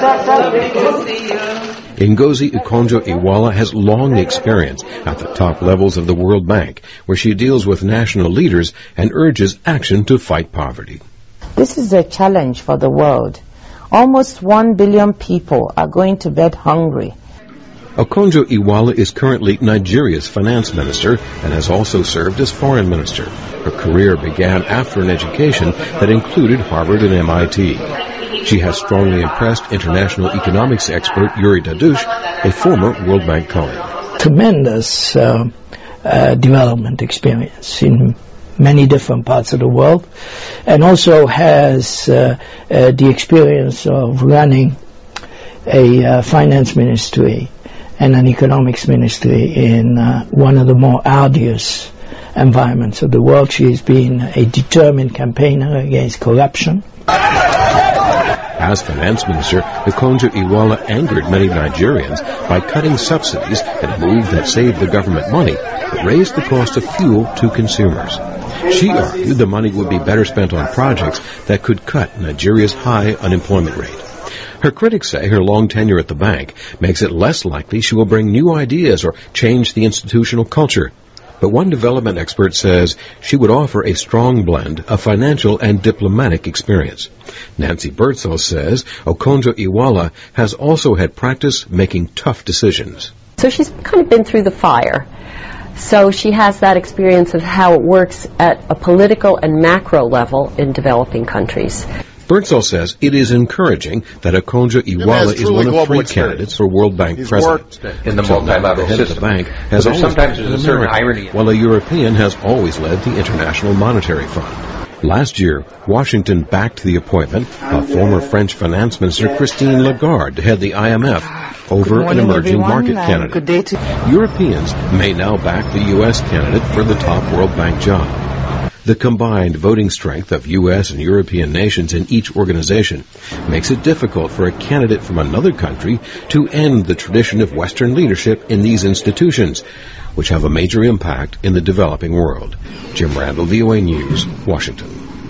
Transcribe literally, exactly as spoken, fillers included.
Ngozi Okonjo-Iweala has long experience at the top levels of the World Bank, where she deals with national leaders and urges action to fight poverty. This is a challenge for the world. Almost one billion people are going to bed hungry. Okonjo-Iweala is currently Nigeria's finance minister and has also served as foreign minister. Her career began after an education that included Harvard and M I T. She has strongly impressed international economics expert Yuri Dadush, a former World Bank colleague. Tremendous uh, uh, development experience in many different parts of the world, and also has uh, uh, the experience of running a uh, finance ministry and an economics ministry in uh, one of the more arduous environments of the world. She has been a determined campaigner against corruption. As finance minister, Okonjo-Iweala angered many Nigerians by cutting subsidies in a move that saved the government money but raised the cost of fuel to consumers. She argued the money would be better spent on projects that could cut Nigeria's high unemployment rate. Her critics say her long tenure at the bank makes it less likely she will bring new ideas or change the institutional culture. But one development expert says she would offer a strong blend of financial and diplomatic experience. Nancy Birdsall says Okonjo-Iweala has also had practice making tough decisions. So she's kind of been through the fire. So she has that experience of how it works at a political and macro level in developing countries. Birdsall says it is encouraging that Okonjo-Iweala is one of three experience. candidates for World Bank He's president. In the multi-level head system. of the bank has always sometimes been there's a American, certain irony, while a European has always led the International Monetary Fund. Last year, Washington backed the appointment of former French finance minister Christine Lagarde to head the I M F over morning, an emerging everyone. market Uh, candidate. good day to Europeans may now back the U S candidate for the top World Bank job. The combined voting strength of U S and European nations in each organization makes it difficult for a candidate from another country to end the tradition of Western leadership in these institutions, which have a major impact in the developing world. Jim Randall, V O A News, Washington.